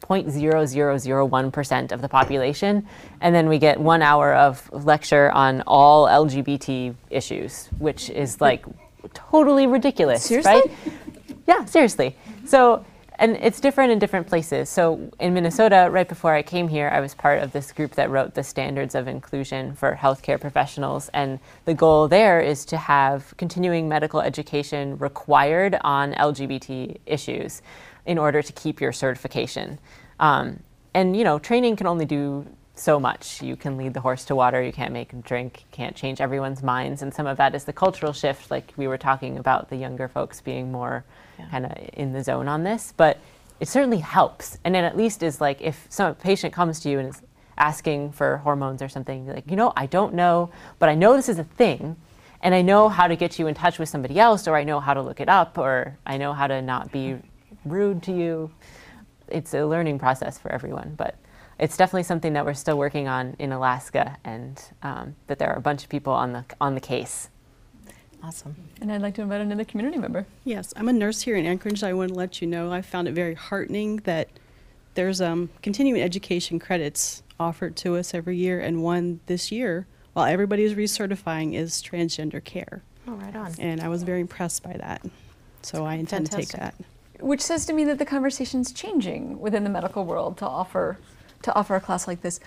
0.0001% of the population, and then we get 1 hour of lecture on all LGBT issues, which is like totally ridiculous. Seriously? Right? Yeah, seriously. So. And it's different in different places. So in Minnesota, right before I came here, I was part of this group that wrote the standards of inclusion for healthcare professionals. And the goal there is to have continuing medical education required on LGBT issues in order to keep your certification. And, you know, training can only do so much. You can lead the horse to water, you can't make them drink, you can't change everyone's minds. And some of that is the cultural shift, like we were talking about the younger folks being more kind of in the zone on this, but it certainly helps. And it at least is like, if some patient comes to you and is asking for hormones or something, you're like, you know, I don't know, but I know this is a thing, and I know how to get you in touch with somebody else, or I know how to look it up, or I know how to not be rude to you. It's a learning process for everyone, but it's definitely something that we're still working on in Alaska, and that there are a bunch of people on the case. Awesome. And I'd like to invite another community member. Yes, I'm a nurse here in Anchorage. I want to let you know I found it very heartening that there's continuing education credits offered to us every year, and one this year, while everybody is recertifying, is transgender care. Oh, right on. And I was very impressed by that. So I intend to take Fantastic. that. Which says to me that the conversation's changing within the medical world to offer a class like this.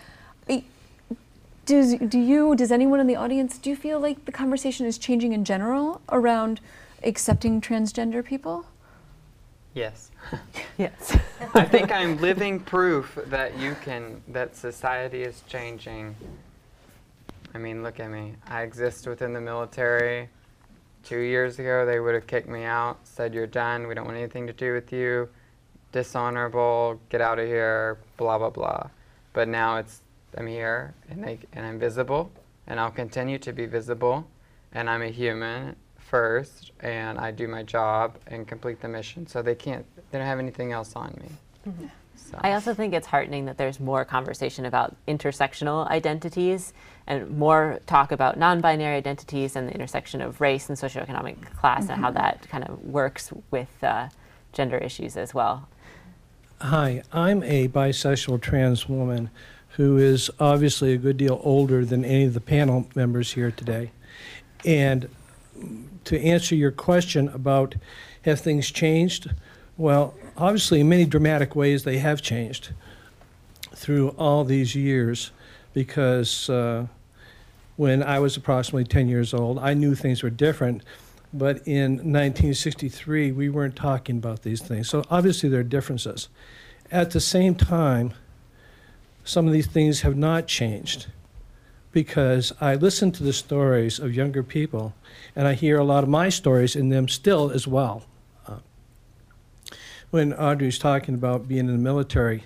Does anyone in the audience, do you feel like the conversation is changing in general around accepting transgender people? Yes. Yes. I think I'm living proof that that society is changing. I mean, look at me. I exist within the military. 2 years ago, they would have kicked me out, said, you're done, we don't want anything to do with you, dishonorable, get out of here, blah, blah, blah. But now I'm here, and I'm visible, and I'll continue to be visible, and I'm a human first, and I do my job and complete the mission. So they don't have anything else on me. Mm-hmm. So. I also think it's heartening that there's more conversation about intersectional identities and more talk about non-binary identities and the intersection of race and socioeconomic class and how that kind of works with gender issues as well. Hi, I'm a bisexual trans woman who is obviously a good deal older than any of the panel members here today. And to answer your question about have things changed, well, obviously in many dramatic ways they have changed through all these years, because when I was approximately 10 years old, I knew things were different, but in 1963 we weren't talking about these things. So obviously there are differences. At the same time, some of these things have not changed, because I listen to the stories of younger people, and I hear a lot of my stories in them still as well. when Audrey's talking about being in the military,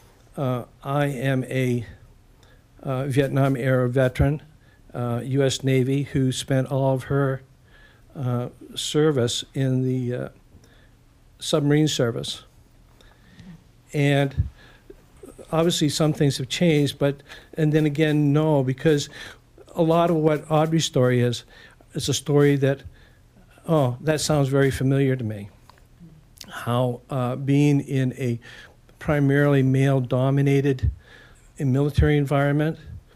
I am a Vietnam era veteran, U.S. Navy, who spent all of her service in the submarine service. And obviously some things have changed, and then again, no, because a lot of what Audrey's story is a story that, oh, that sounds very familiar to me. How being in a primarily male-dominated military environment,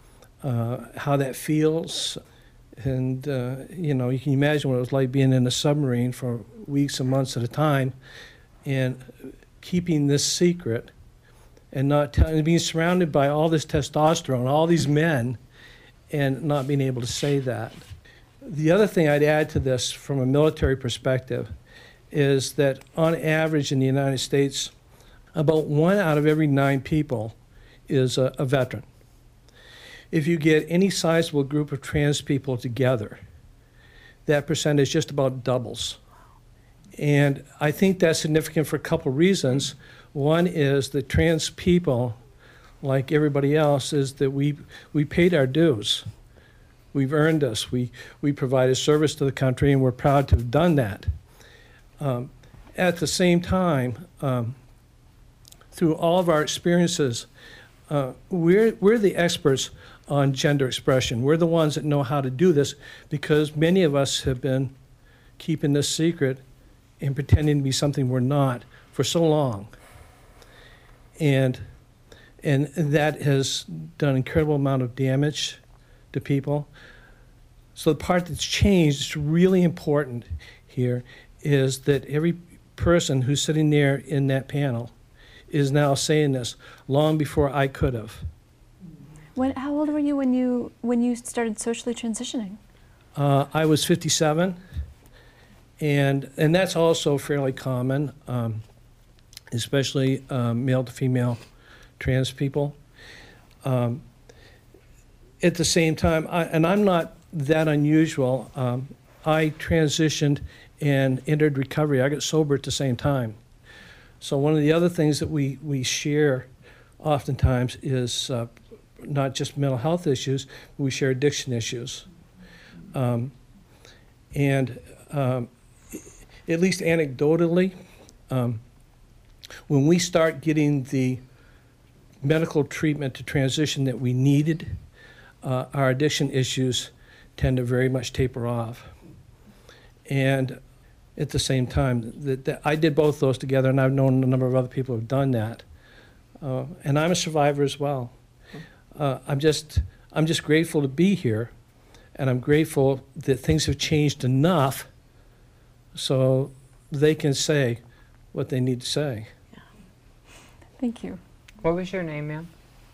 how that feels, and you can imagine what it was like being in a submarine for weeks and months at a time, and keeping this secret, and not being surrounded by all this testosterone, all these men, and not being able to say that. The other thing I'd add to this from a military perspective is that on average in the United States, about 1 out of every 9 people is a veteran. If you get any sizable group of trans people together, that percentage just about doubles. And I think that's significant for a couple of reasons. One is that trans people, like everybody else, is that we paid our dues. We've earned this. We provided service to the country, and we're proud to have done that. At the same time, through all of our experiences, we're the experts on gender expression. We're the ones that know how to do this because many of us have been keeping this secret and pretending to be something we're not for so long. And that has done an incredible amount of damage to people. So the part that's changed, it's really important here, is that every person who's sitting there in that panel is now saying this long before I could have. How old were you when you started socially transitioning? I was 57, and that's also fairly common, especially male to female trans people. At the same time, I'm not that unusual. I transitioned and entered recovery. I got sober at the same time. So one of the other things that we share oftentimes is not just mental health issues, but we share addiction issues. And at least anecdotally, when we start getting the medical treatment to transition that we needed, our addiction issues tend to very much taper off. And at the same time, that I did both those together, and I've known a number of other people who have done that. And I'm a survivor as well. I'm just grateful to be here, and I'm grateful that things have changed enough so they can say what they need to say. Thank you. What was your name, ma'am?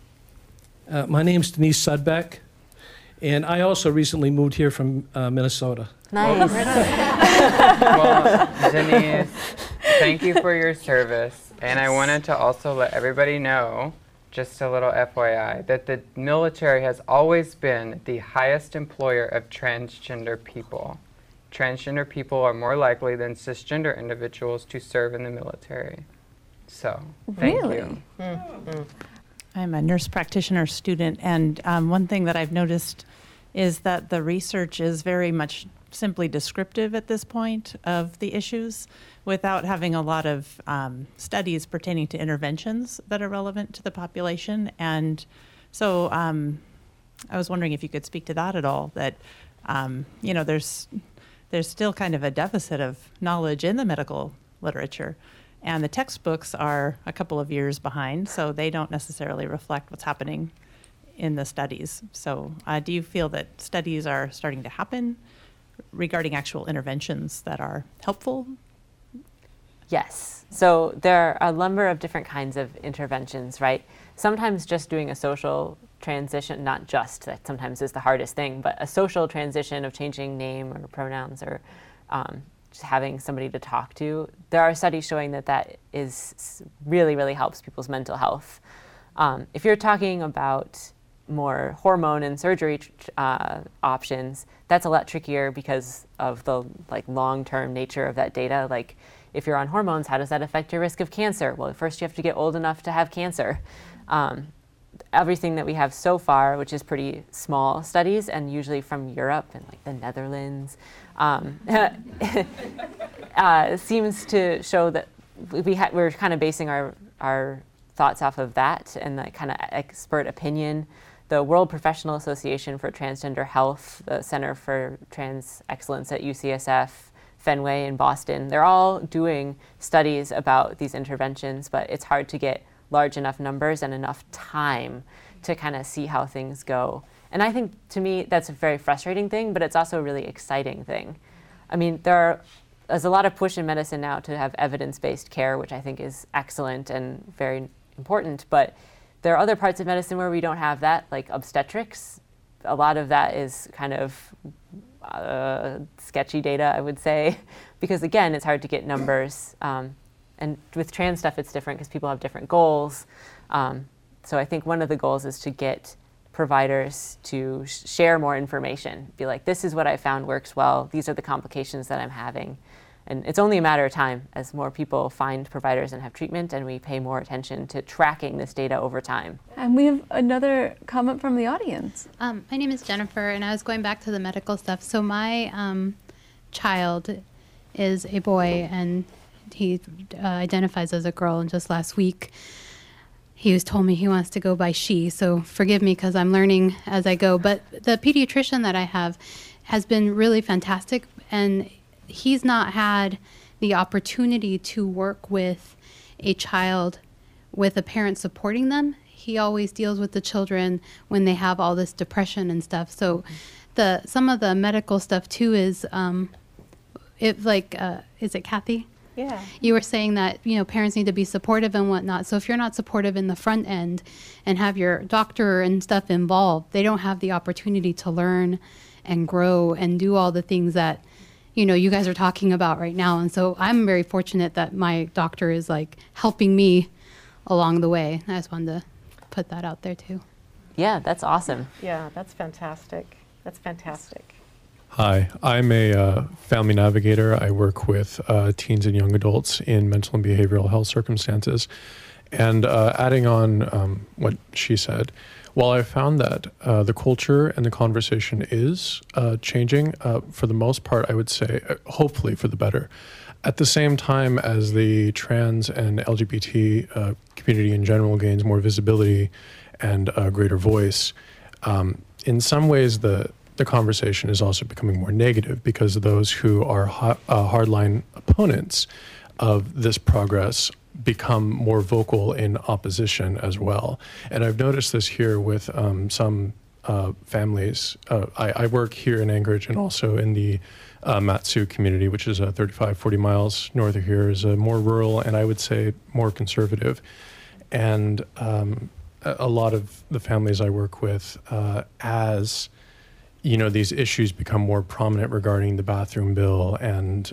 My name's Denise Sudbeck, and I also recently moved here from Minnesota. Nice. Well, Denise, thank you for your service. And I wanted to also let everybody know, just a little FYI, that the military has always been the highest employer of transgender people. Transgender people are more likely than cisgender individuals to serve in the military. So, thank you. I'm a nurse practitioner student, and one thing that I've noticed is that the research is very much simply descriptive at this point of the issues without having a lot of studies pertaining to interventions that are relevant to the population. And so I was wondering if you could speak to that at all, that, there's still kind of a deficit of knowledge in the medical literature. And the textbooks are a couple of years behind, so they don't necessarily reflect what's happening in the studies. So do you feel that studies are starting to happen regarding actual interventions that are helpful? Yes. So there are a number of different kinds of interventions, right? Sometimes just doing a social transition, not just, that sometimes is the hardest thing, but a social transition of changing name or pronouns or just having somebody to talk to. There are studies showing that is really, really helps people's mental health. If you're talking about more hormone and surgery options, that's a lot trickier because of the long-term nature of that data. Like if you're on hormones, how does that affect your risk of cancer? Well, first you have to get old enough to have cancer. Everything that we have so far, which is pretty small studies and usually from Europe and like the Netherlands, seems to show that we're kind of basing our thoughts off of that and that kind of expert opinion. The World Professional Association for Transgender Health, the Center for Trans Excellence at UCSF, Fenway in Boston, they're all doing studies about these interventions, but it's hard to get large enough numbers and enough time to kind of see how things go. And I think, to me, that's a very frustrating thing, but it's also a really exciting thing. I mean, there's a lot of push in medicine now to have evidence-based care, which I think is excellent and very important, but there are other parts of medicine where we don't have that, like obstetrics. A lot of that is kind of sketchy data, I would say, because again, it's hard to get numbers. And with trans stuff, it's different because people have different goals. So I think one of the goals is to get providers to share more information. Be like, this is what I found works well. These are the complications that I'm having. And it's only a matter of time as more people find providers and have treatment, and we pay more attention to tracking this data over time. And we have another comment from the audience. My name is Jennifer, and I was going back to the medical stuff. So my child is a boy, and he identifies as a girl. And just last week, he was told me he wants to go by she. So forgive me because I'm learning as I go. But the pediatrician that I have has been really fantastic, and he's not had the opportunity to work with a child with a parent supporting them. He always deals with the children when they have all this depression and stuff. So some of the medical stuff too is is it Kathy? Yeah. You were saying that, parents need to be supportive and whatnot. So if you're not supportive in the front end and have your doctor and stuff involved, they don't have the opportunity to learn and grow and do all the things that, you guys are talking about right now. And so I'm very fortunate that my doctor is like helping me along the way. I just wanted to put that out there too. Yeah, that's awesome. Yeah, that's fantastic. That's fantastic. Hi, I'm a family navigator. I work with teens and young adults in mental and behavioral health circumstances. And adding on what she said, while I found that the culture and the conversation is changing, for the most part, I would say, hopefully for the better. At the same time as the trans and LGBT community in general gains more visibility and greater voice, in some ways the conversation is also becoming more negative because those who are hardline opponents of this progress become more vocal in opposition as well. And I've noticed this here with some families. I work here in Anchorage and also in the Mat-Su community, which is 35, 40 miles north of here, is more rural and I would say more conservative. And a lot of the families I work with, as these issues become more prominent regarding the bathroom bill and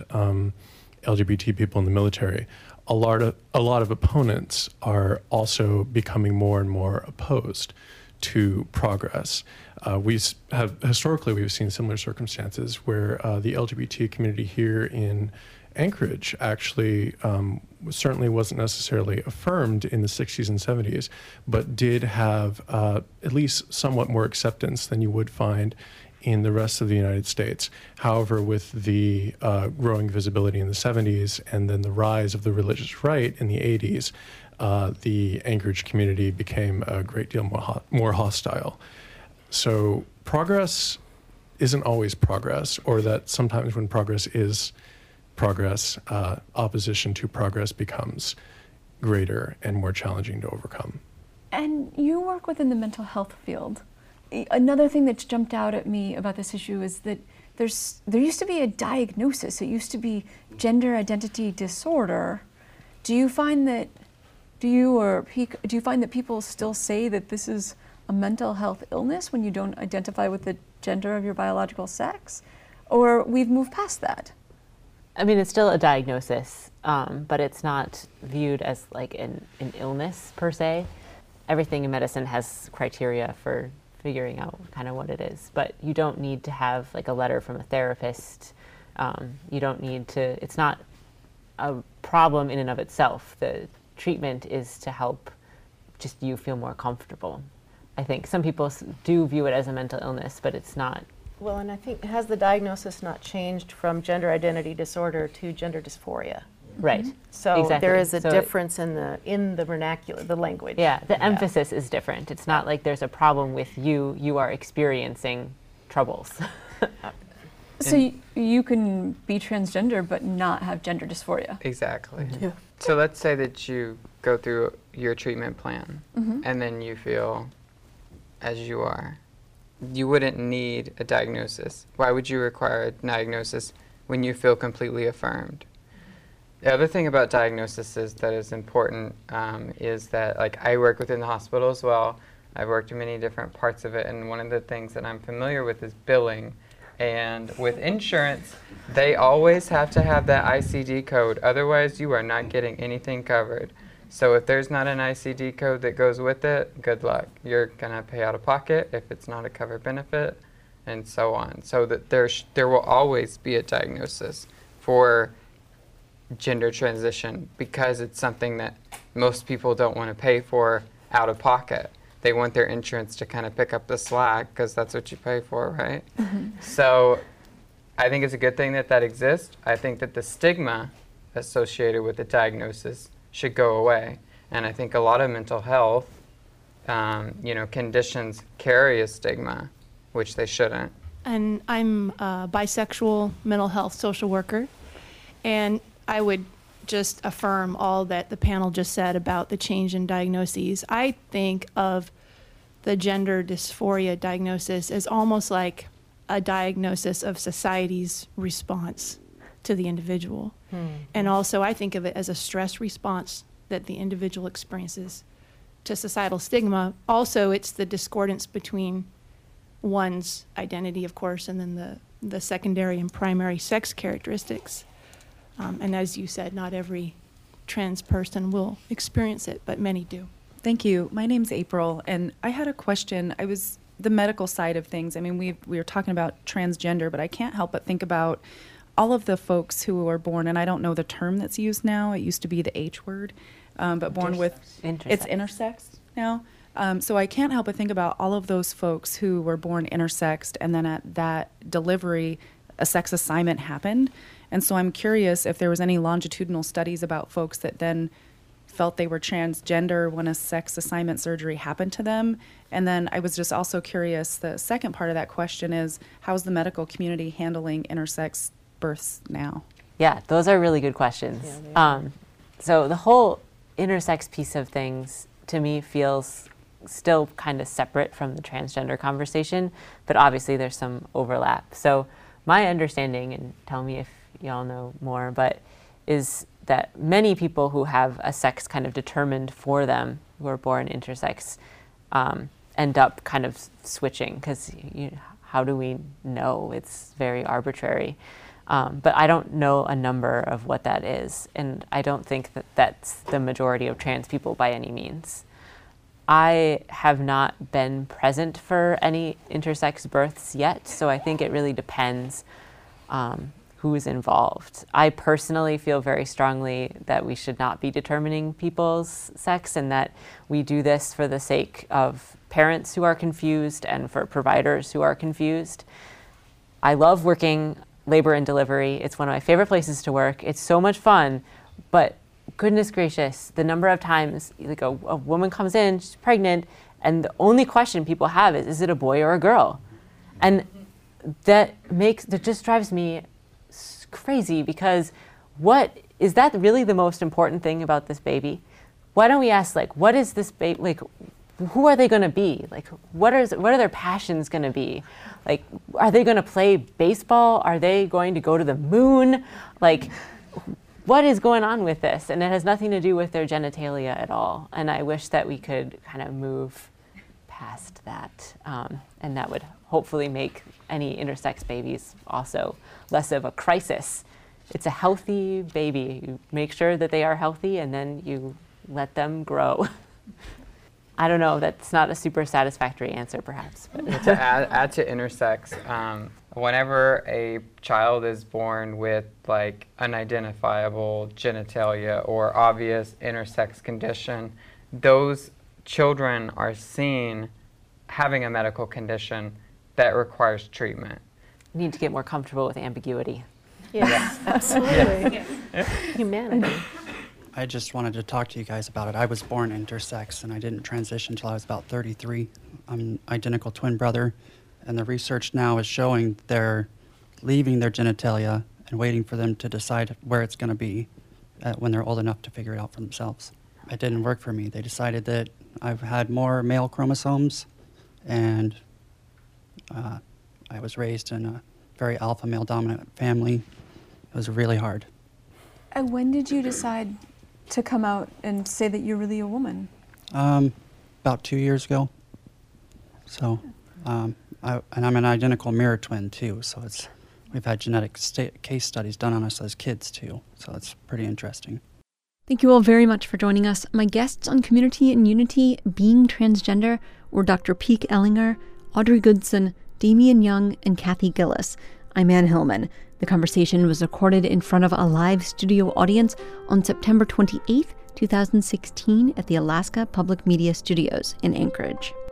LGBT people in the military, a lot of opponents are also becoming more and more opposed to progress. We've seen similar circumstances where the LGBT community here in Anchorage actually certainly wasn't necessarily affirmed in the 60s and 70s, but did have at least somewhat more acceptance than you would find in the rest of the United States. However, with the growing visibility in the 70s and then the rise of the religious right in the 80s, the Anchorage community became a great deal more hostile. So progress isn't always progress, or that sometimes when progress is progress, opposition to progress becomes greater and more challenging to overcome. And you work within the mental health field. Another thing that's jumped out at me about this issue is that there used to be a diagnosis. It used to be gender identity disorder. Do you find that people still say that this is a mental health illness when you don't identify with the gender of your biological sex? Or we've moved past that? I mean, it's still a diagnosis, but it's not viewed as like an illness per se. Everything in medicine has criteria for figuring out kind of what it is, but you don't need to have like a letter from a therapist. You don't need to, it's not a problem in and of itself. The treatment is to help just you feel more comfortable. I think some people do view it as a mental illness, but it's not. Well, and I think, has the diagnosis not changed from gender identity disorder to gender dysphoria? Right. So Exactly. there is a So difference in the vernacular, the language. Yeah, the emphasis is different. It's not like there's a problem with you. You are experiencing troubles. So you can be transgender but not have gender dysphoria. Exactly. Yeah. So let's say that you go through your treatment plan Mhm. and then you feel as you are. You wouldn't need a diagnosis. Why would you require a diagnosis when you feel completely affirmed? The other thing about diagnosis is that is important is that, like, I work within the hospital as well. I've worked in many different parts of it, and one of the things that I'm familiar with is billing. And with insurance, they always have to have that ICD code. Otherwise, you are not getting anything covered. So if there's not an ICD code that goes with it, good luck. You're going to pay out of pocket if it's not a covered benefit, and so on. So that there will always be a diagnosis for gender transition because it's something that most people don't want to pay for out of pocket. They want their insurance to kind of pick up the slack because that's what you pay for, right? So I think it's a good thing that that exists. I think that the stigma associated with the diagnosis should go away. And I think a lot of mental health, conditions carry a stigma, which they shouldn't. And I'm a bisexual mental health social worker. And I would just affirm all that the panel just said about the change in diagnoses. I think of the gender dysphoria diagnosis as almost like a diagnosis of society's response to the individual. And also I think of it as a stress response that the individual experiences to societal stigma. Also, it's the discordance between one's identity, of course, and then the secondary and primary sex characteristics. And as you said, not every trans person will experience it, but many do. Thank you. My name's April, and I had a question. I was the medical side of things. I mean, we were talking about transgender, but I can't help but think about all of the folks who were born, and I don't know the term that's used now. It used to be the H word, but born with, it's intersex now. So I can't help but think about all of those folks who were born intersexed, and then at that delivery, a sex assignment happened. And so I'm curious if there was any longitudinal studies about folks that then felt they were transgender when a sex assignment surgery happened to them. And then I was just also curious, the second part of that question is, how's the medical community handling intersex births now? Yeah, those are really good questions. So the whole intersex piece of things, to me, feels still kind of separate from the transgender conversation, but obviously there's some overlap. So my understanding, and tell me if y'all know more, but is that many people who have a sex kind of determined for them, who are born intersex, end up kind of switching, because how do we know? It's very arbitrary. But I don't know a number of what that is, and I don't think that that's the majority of trans people by any means. I have not been present for any intersex births yet, so I think it really depends who's involved. I personally feel very strongly that we should not be determining people's sex, and that we do this for the sake of parents who are confused and for providers who are confused. I love working labor and delivery. It's one of my favorite places to work. It's so much fun, but goodness gracious, the number of times like a woman comes in, she's pregnant, and the only question people have is it a boy or a girl? And that just drives me crazy, because what is that really the most important thing about this baby? Why don't we ask, like, what is this baby, like, who are they going to be? Like, what are their passions going to be? Like, are they going to play baseball? Are they going to go to the moon? Like, what is going on with this? And it has nothing to do with their genitalia at all. And I wish that we could kind of move past that. And that would hopefully make any intersex babies also less of a crisis. It's a healthy baby. You make sure that they are healthy, and then you let them grow. I don't know, that's not a super satisfactory answer perhaps. But. To add to intersex, a whenever a child is born with like unidentifiable genitalia or obvious intersex condition, those children are seen having a medical condition that requires treatment. We need to get more comfortable with ambiguity. Yes, absolutely. Humanity. I just wanted to talk to you guys about it. I was born intersex and I didn't transition until I was about 33. I'm an identical twin brother, and the research now is showing they're leaving their genitalia and waiting for them to decide where it's going to be when they're old enough to figure it out for themselves. It didn't work for me. They decided that I've had more male chromosomes, and I was raised in a very alpha male dominant family. It was really hard. And when did you decide to come out and say that you're really a woman? About 2 years ago. So, and I'm an identical mirror twin too. So we've had genetic case studies done on us as kids too. So it's pretty interesting. Thank you all very much for joining us. My guests on Community and Unity Being Transgender were Dr. Peek Ellinger, Audrey Goodson, Damian Young, and Kathy Gillis. I'm Ann Hillman. The conversation was recorded in front of a live studio audience on September 28th, 2016 at the Alaska Public Media Studios in Anchorage.